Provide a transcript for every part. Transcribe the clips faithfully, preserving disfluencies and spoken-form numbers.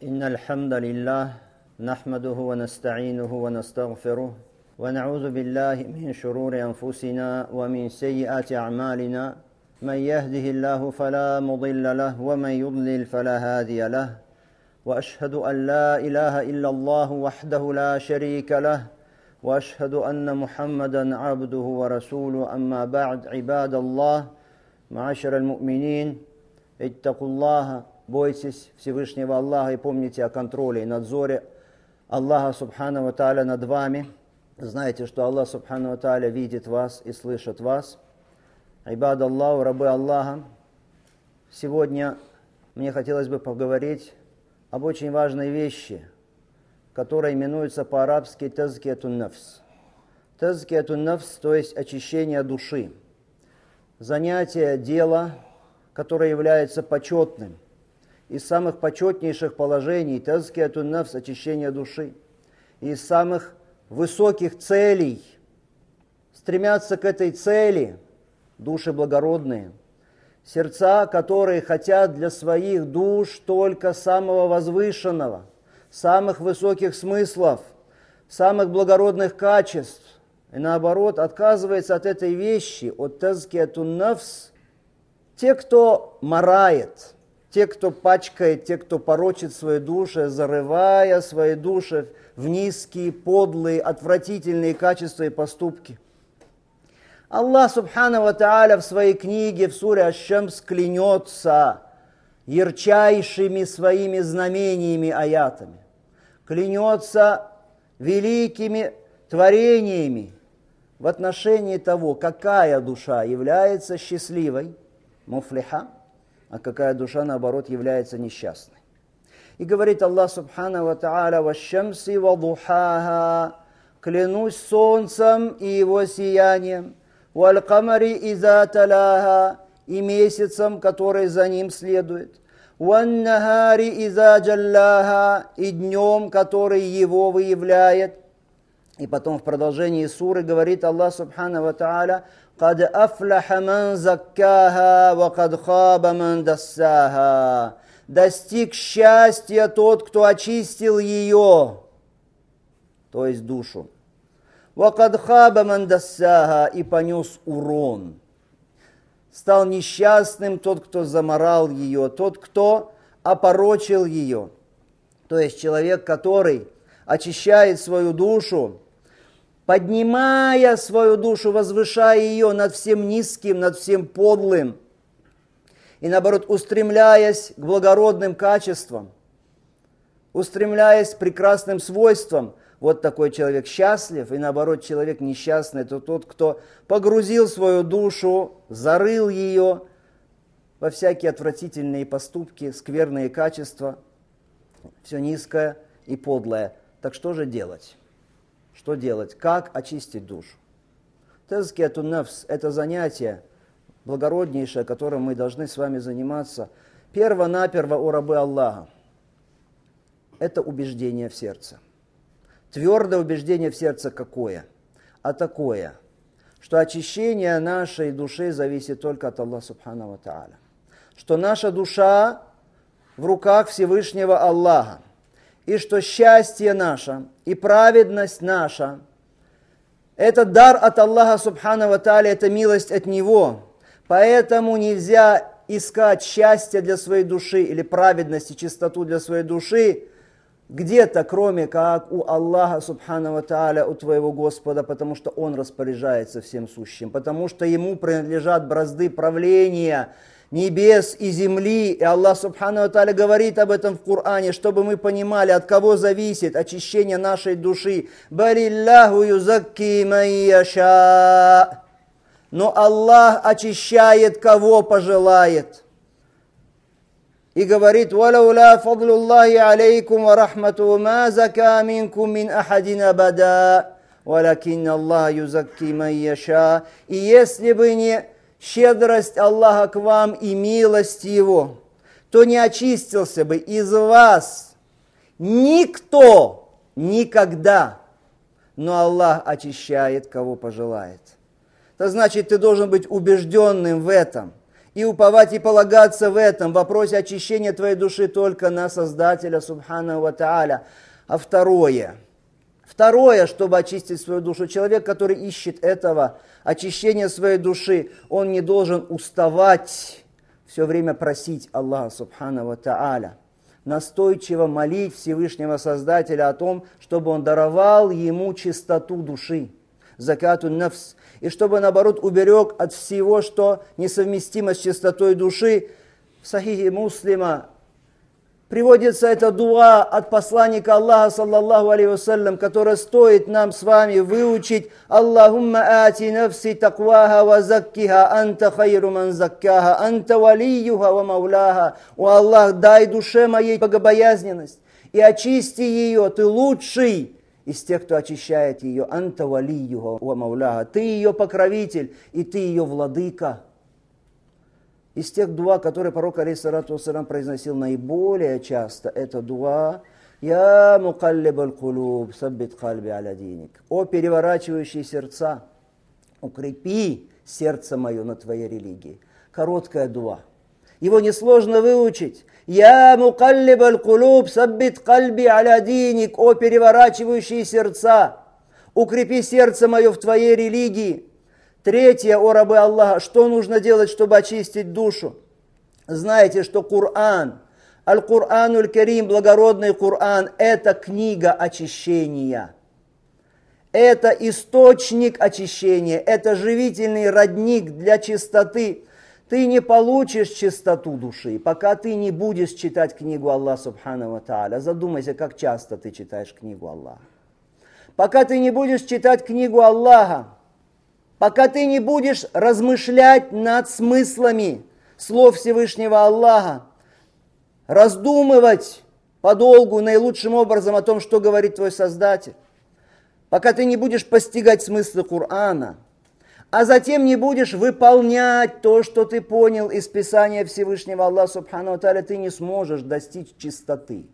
إن الحمد لله نحمده ونستعينه ونستغفره ونعوذ بالله من شرور أنفسنا ومن سيئات أعمالنا من يهده الله فلا مضل له ومن يضلل فلا هادي له وأشهد أن لا إله إلا الله وحده لا شريك له وأشهد أن محمدا عبده ورسوله أما بعد عباد الله معاشر المؤمنين اتقوا الله. Бойтесь Всевышнего Аллаха и помните о контроле и надзоре Аллаха Субхану ва Тааля над вами. Знайте, что Аллах Субхану ва Тааля видит вас и слышит вас. Ибад Аллаху, рабы Аллаха, сегодня мне хотелось бы поговорить об очень важной вещи, которая именуется по-арабски тазкиятун нафс. Тазкиятун нафс, то есть очищение души. Занятие, дело, которое является почетным. Из самых почетнейших положений тазкиятун нафс, очищение души, из самых высоких целей, стремятся к этой цели души благородные, сердца, которые хотят для своих душ только самого возвышенного, самых высоких смыслов, самых благородных качеств, и наоборот отказывается от этой вещи, от тазкиятун нафс, те, кто марает, те, кто пачкает, те, кто порочит свои души, зарывая свои души в низкие, подлые, отвратительные качества и поступки. Аллах Субхану ва Тааля в своей книге, в суре Аш-Шамс, клянется ярчайшими своими знамениями, аятами. Клянется великими творениями в отношении того, какая душа является счастливой, муфлиха, а какая душа, наоборот, является несчастной. И говорит Аллах Субхану ва Тааля: «Ваш-шамси ва-духаха», клянусь солнцем и его сиянием, «валь-камари иза талаха», и месяцем, который за ним следует, «ван-нахари иза джаллаха», и днем, который его выявляет. И потом в продолжении суры говорит Аллах Субхану ва Тааля: «Кад афляха ман заккаха, ва кад хаба ман дассаха». Достиг счастья тот, кто очистил ее, то есть душу. «Ва кад хаба ман дассаха», и понес урон. Стал несчастным тот, кто заморал ее, тот, кто опорочил ее. То есть человек, который очищает свою душу, поднимая свою душу, возвышая ее над всем низким, над всем подлым, и наоборот, устремляясь к благородным качествам, устремляясь к прекрасным свойствам. Вот такой человек счастлив, и наоборот, человек несчастный, это тот, кто погрузил свою душу, зарыл ее во всякие отвратительные поступки, скверные качества, все низкое и подлое. Так что же делать? Что делать? Как очистить душу? Тазкиятун нафс – это занятие благороднейшее, которым мы должны с вами заниматься. Перво-наперво, о рабы Аллаха, это убеждение в сердце. Твердое убеждение в сердце какое? А такое, что очищение нашей души зависит только от Аллаха Субхану ва Тааля. Что наша душа в руках Всевышнего Аллаха. И что счастье наше и праведность наша – это дар от Аллаха Субхану ва Тааля, это милость от Него. Поэтому нельзя искать счастье для своей души или праведность и чистоту для своей души где-то, кроме как у Аллаха Субхану ва Тааля, у твоего Господа, потому что Он распоряжается всем сущим, потому что Ему принадлежат бразды правления небес и земли. И Аллах Субхану ва Тааля говорит об этом в Коране, чтобы мы понимали, от кого зависит очищение нашей души. «Балиллаху юзакки ман яша». Но Аллах очищает, кого пожелает. И говорит: «Валауля фадлуллахи алейкум ва рахматуху ма зака минкум мин ахадин абада, валякинна Аллах юзакки ман яша». И если бы не щедрость Аллаха к вам и милость Его, то не очистился бы из вас никто никогда. Но Аллах очищает, кого пожелает. Это значит, ты должен быть убежденным в этом И уповать и полагаться в этом вопросе очищения твоей души только на Создателя Субханаху ва Тааля. А второе, второе, чтобы очистить свою душу, человек, который ищет этого, очищения своей души, он не должен уставать все время просить Аллаха Субханаху ва Тааля, настойчиво молить Всевышнего Создателя о том, чтобы он даровал ему чистоту души, закату нафс, и чтобы, наоборот, уберег от всего, что несовместимо с чистотой души. В Сахихе Муслима приводится эта дуа от посланника Аллаха, саллаллаху алейхи вассалям, которая стоит нам с вами выучить. Аллахумма ати нафси такваха ва заккиха, анта хайру ман заккаха, анта валиюха ва мауляха. О Аллах, дай душе моей богобоязненность и очисти ее, ты лучший из тех, кто очищает ее. Анта валиюха ва мауляха. Ты ее покровитель и ты ее владыка. Из тех дуа, которые пророк алейхиссалату вассалям произносил наиболее часто, это дуа «Я мукаллиб аль-кулуб, саббит кальби аля диник». О переворачивающие сердца, укрепи сердце мое на твоей религии. Короткая дуа. Его несложно выучить. «Я мукаллиб аль-кулуб, саббит кальби аля диник». О переворачивающие сердца, укрепи сердце мое в твоей религии. Третье, о рабы Аллаха, что нужно делать, чтобы очистить душу? Знаете, что Коран, Аль-Курануль Карим, благородный Коран, это книга очищения. Это источник очищения, это живительный родник для чистоты. Ты не получишь чистоту души, пока ты не будешь читать книгу Аллаха Субханаху ва Тааля. Задумайся, как часто ты читаешь книгу Аллаха. Пока ты не будешь читать книгу Аллаха, пока ты не будешь размышлять над смыслами слов Всевышнего Аллаха, раздумывать подолгу, наилучшим образом о том, что говорит твой Создатель, пока ты не будешь постигать смыслы Корана, а затем не будешь выполнять то, что ты понял из Писания Всевышнего Аллаха Субханаху ва Тааля, ты не сможешь достичь чистоты.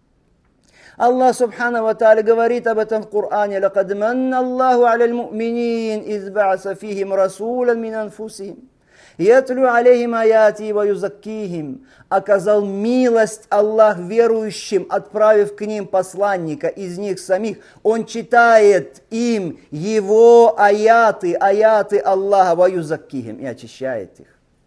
Аллах Субханаху ва Тааля говорит об этом в Коране: «Лакад манна Аллаху аля аль-му'минин, из ба'аса фихим расулян мин анфусихим, ятлю алейхим аяти ва юзаккихим». Оказал милость Аллах верующим, отправив к ним посланника из них самих. Он читает им его аяты, аяты Аллаха, ва юзаккихим, и очищает их.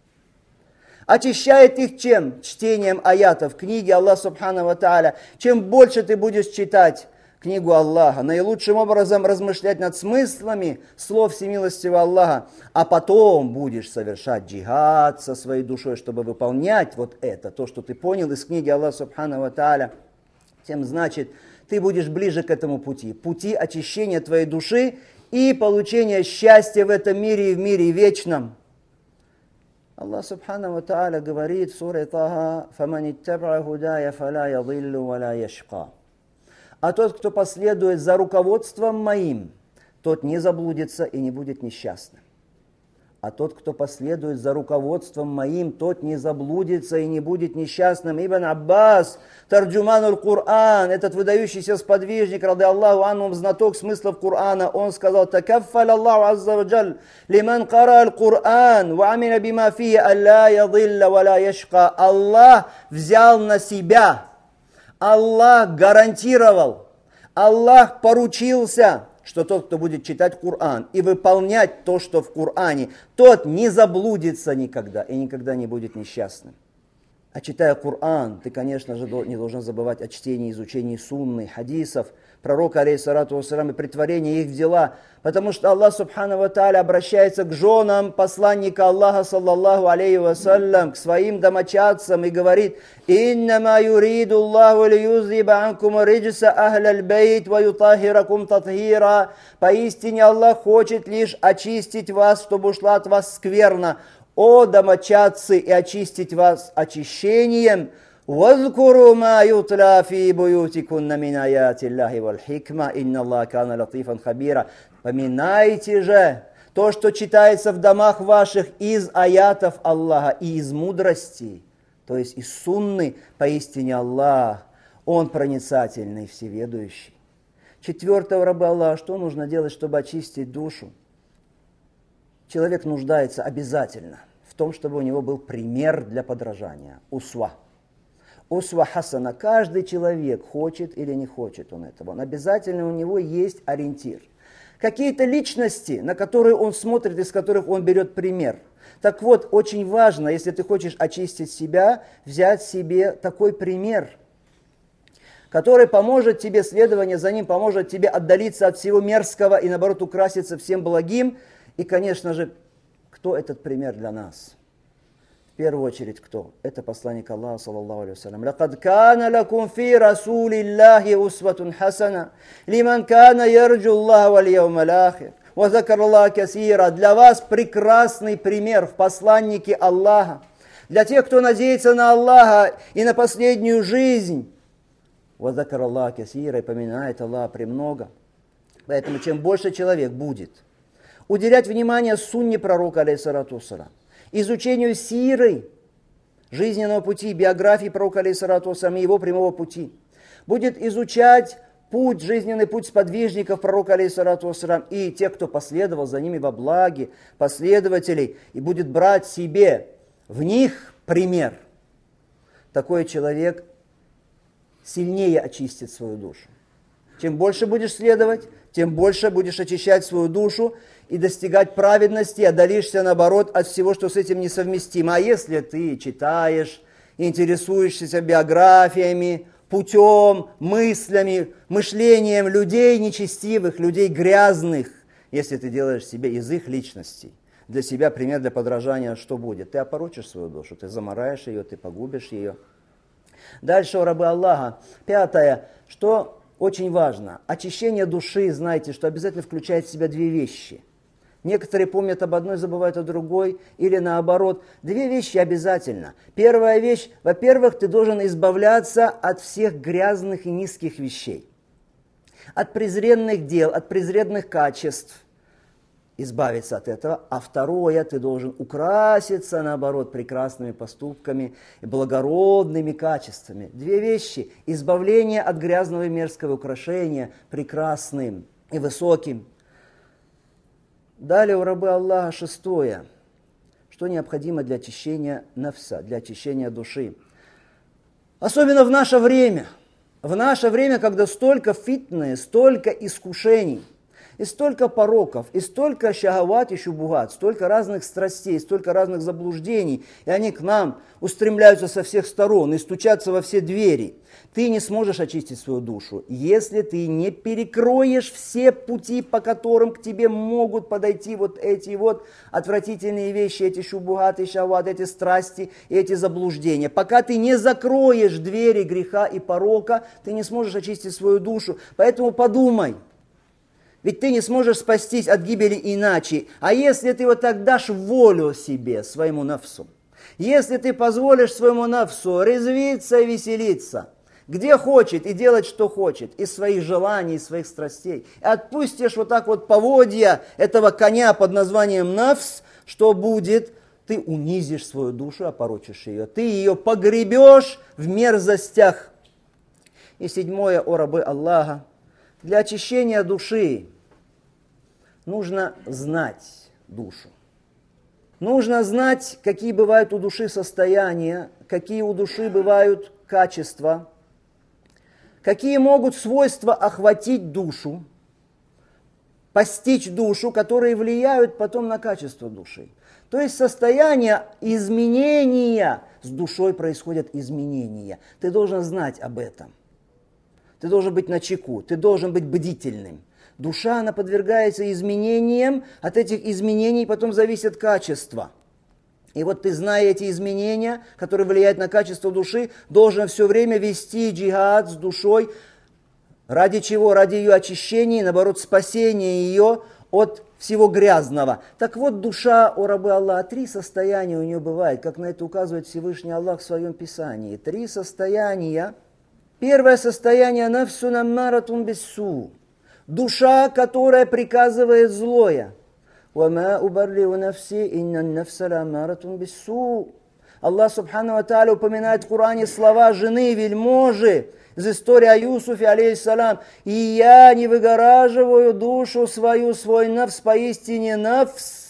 Очищает их чем? Чтением аятов книги Аллаха Субханаху ва Тааля. Чем больше ты будешь читать книгу Аллаха, наилучшим образом размышлять над смыслами слов всемилостивого Аллаха, а потом будешь совершать джихад со своей душой, чтобы выполнять вот это, то, что ты понял из книги Аллаха Субханаху ва Тааля, тем значит, ты будешь ближе к этому пути, пути очищения твоей души и получения счастья в этом мире и в мире вечном. Аллах Субханаху ва Тааля говорит в суре Таха: «Фаман иттаба'а худая фала ядиллу ва ла яшка». А тот, кто последует за руководством моим, тот не заблудится и не будет несчастным. А тот, кто последует за руководством моим, тот не заблудится и не будет несчастным. Ибн Аббас, тарджуманул Кур'ан, этот выдающийся сподвижник, рады Аллаху анху, знаток смыслов Кур'ана, он сказал: «Такаффаль Аллаху азза ва джаль лиман кара аль-Кур'ан ва амина бима фихи алла ядилля ва ла яшка». Аллах взял на себя, Аллах гарантировал, Аллах поручился, что тот, кто будет читать Коран и выполнять то, что в Коране, тот не заблудится никогда и никогда не будет несчастным. А читая Коран, ты, конечно же, не должен забывать о чтении и изучении сунны, хадисов, пророка, алейхиссалату вассалям, и притворении их в дела, потому что Аллах Субханаху ва Тааля обращается к женам посланника Аллаха, саллаллаху алейхи вассалям, к своим домочадцам и говорит: «Иннама юриду Аллаху лиюзриба анкум риджса ахляль бейт ва ютахиракум татхира». Поистине Аллах хочет лишь очистить вас, чтобы ушла от вас скверна, о домочадцы, и очистить вас очищением. وَاذْكُرُوا مَا يُتْلَى فِي بُيُوتِكُنَّ مِنْ آيَاتِ اللَّهِ وَالْحِكْمَةِ إِنَّ اللَّهَ كَانَ لَطِيفًا خَبِيرًا. Поминайте же то, что читается в домах ваших из аятов Аллаха и из мудрости, то есть из сунны. Поистине Аллах, Он проницательный, всеведущий. Четвертое, рабы Аллаха, что нужно делать, чтобы очистить душу? Человек нуждается обязательно в том, чтобы у него был пример для подражания. Усва. Усва хасана. Каждый человек, хочет или не хочет он этого, он обязательно у него есть ориентир. Какие-то личности, на которые он смотрит, из которых он берет пример. Так вот, очень важно, если ты хочешь очистить себя, взять себе такой пример, который поможет тебе, следование за ним, поможет тебе отдалиться от всего мерзкого и, наоборот, украситься всем благим. И, конечно же, кто этот пример для нас? В первую очередь, кто? Это посланник Аллаха, саллаллаху алейхи вассалям. «Лакад кана лакум фи расулиллахи усватун хасана, лиман кана ярджу Аллаха валь яумал ахир, ва закара Аллаха касира». Для вас прекрасный пример в посланнике Аллаха. Для тех, кто надеется на Аллаха и на последнюю жизнь. «Ва закара Аллаха касира», и поминает Аллаха премного. Поэтому, чем больше человек будет уделять внимание сунне пророка, алейхиссалату вассалям, изучению сиры, жизненного пути, биографии пророка, алейхиссалату вассалям, и его прямого пути, будет изучать путь, жизненный путь сподвижников пророка, алейхиссалату вассалям, и тех, кто последовал за ними во благе, последователей, и будет брать себе в них пример, такой человек сильнее очистит свою душу. Чем больше будешь следовать, тем больше будешь очищать свою душу и достигать праведности, отдалишься, наоборот, от всего, что с этим несовместимо. А если ты читаешь, интересуешься биографиями, путем, мыслями, мышлением людей нечестивых, людей грязных, если ты делаешь себе из их личностей для себя пример для подражания, что будет? Ты опорочишь свою душу, ты замараешь ее, ты погубишь ее. Дальше, о рабы Аллаха. Пятое, что очень важно. Очищение души, знаете, что обязательно включает в себя две вещи. Некоторые помнят об одной, забывают о другой, или наоборот. Две вещи обязательно. Первая вещь, во-первых, ты должен избавляться от всех грязных и низких вещей. От презренных дел, от презренных качеств. Избавиться от этого. А второе, ты должен украситься, наоборот, прекрасными поступками и благородными качествами. Две вещи. Избавление от грязного и мерзкого украшения прекрасным и высоким. Далее у рабы Аллаха шестое. Что необходимо для очищения нафса, для очищения души. Особенно в наше время. В наше время, когда столько фитны, столько искушений. И столько пороков, и столько шахават и шубугат, столько разных страстей, столько разных заблуждений, и они к нам устремляются со всех сторон и стучатся во все двери. Ты не сможешь очистить свою душу, если ты не перекроешь все пути, по которым к тебе могут подойти вот эти вот отвратительные вещи, эти шубугаты, шахават, эти страсти и эти заблуждения. Пока ты не закроешь двери греха и порока, ты не сможешь очистить свою душу. Поэтому подумай. Ведь ты не сможешь спастись от гибели иначе. А если ты вот так дашь волю себе, своему нафсу, если ты позволишь своему нафсу резвиться и веселиться, где хочет и делать, что хочет, из своих желаний, из своих страстей, и отпустишь вот так вот поводья этого коня под названием нафс, что будет? Ты унизишь свою душу, опорочишь ее. Ты ее погребешь в мерзостях. И седьмое, о рабы Аллаха. Для очищения души нужно знать душу. Нужно знать, какие бывают у души состояния, какие у души бывают качества, какие могут свойства охватить душу, постичь душу, которые влияют потом на качество души. То есть состояние изменения, с душой происходят изменения. Ты должен знать об этом. Ты должен быть начеку, ты должен быть бдительным. Душа, она подвергается изменениям, от этих изменений потом зависит качество. И вот ты, зная эти изменения, которые влияют на качество души, должен все время вести джихад с душой. Ради чего? Ради ее очищения, наоборот, спасения ее от всего грязного. Так вот, душа, о рабы Аллаха, три состояния у нее бывает, как на это указывает Всевышний Аллах в своем Писании. Три состояния. Первое состояние нафсу наммаратун биссу. Душа, которая приказывает злое. وَمَا أُبَرِّئُ نَفْسِي إِنَّ النَّفْسَ لَأَمَّارَةٌ بِالسُّوءِ. Аллах Субхану ва Тааля упоминает в Коране слова жены вельможи из истории о Юсуфе, алейхиссалам. «И я не выгораживаю душу свою, свой нафс, поистине нафс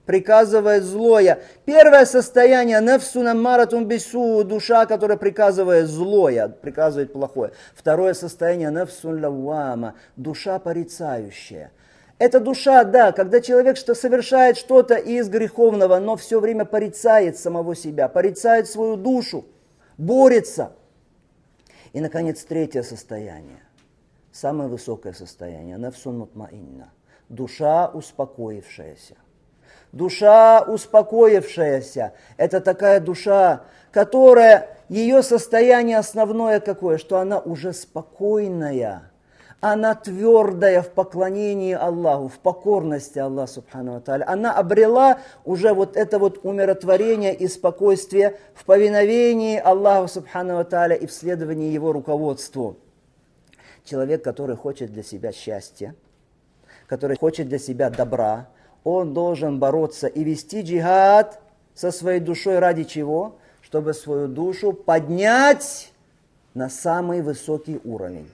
приказывает злое. Первое состояние нафсун аммаратун бису, душа, которая приказывает злое, приказывает плохое. Второе состояние нафсун лаввама, душа порицающая. Это душа, да, когда человек что совершает что-то из греховного, но все время порицает самого себя, порицает свою душу, борется. И, наконец, третье состояние, самое высокое состояние, нафсун мутмаинна, душа успокоившаяся. Душа успокоившаяся, это такая душа, которая, ее состояние основное какое, что она уже спокойная, она твердая в поклонении Аллаху, в покорности Аллаху субхану ва тааля. Она обрела уже вот это вот умиротворение и спокойствие в повиновении Аллаху субхану ва тааля и в следовании Его руководству. Человек, который хочет для себя счастья, который хочет для себя добра, он должен бороться и вести джихад со своей душой ради чего? Чтобы свою душу поднять на самый высокий уровень.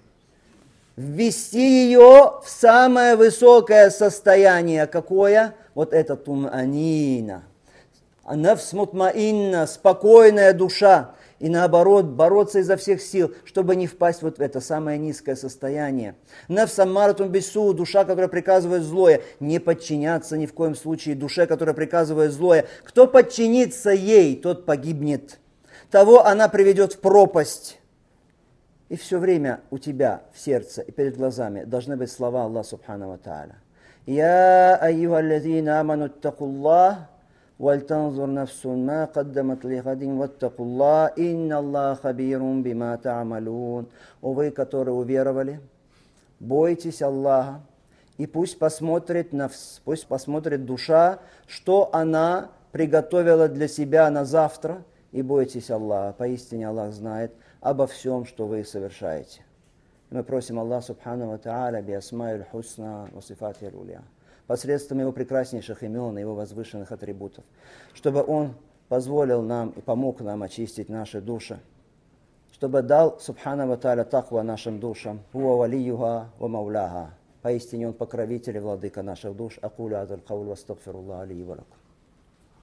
Ввести ее в самое высокое состояние. Какое? Вот это туманина. Нафс мутмаинна, спокойная душа. И наоборот, бороться изо всех сил, чтобы не впасть вот в это самое низкое состояние. Нафс аммаратун бису, душа, которая приказывает злое. Не подчиняться ни в коем случае душе, которая приказывает злое. Кто подчинится ей, тот погибнет. Того она приведет в пропасть. И все время у тебя в сердце и перед глазами должны быть слова Аллаха субхану ва тааля. Я айюхаллазина аману аттакуллах, вальтанзур нафсун ма каддамат лигадин ваттакуллах, инна Аллах хабирун бима та'амалун. О вы, которые уверовали, бойтесь Аллаха, и пусть посмотрит нафс, пусть посмотрит душа, что она приготовила для себя на завтра, и бойтесь Аллаха. Поистине Аллах знает обо всем, что вы совершаете. И мы просим Аллаха субхану ва тааля би асма'иль хусна ва сифатихи аль-уля, посредством Его прекраснейших имен и Его возвышенных атрибутов, чтобы Он позволил нам и помог нам очистить наши души, чтобы дал субхану ва тааля таква нашим душам, хуа валиюха ва мауляха. Поистине Он покровитель и владыка наших душ. Акулю азаль кауль ва астагфируллах али ва лакум.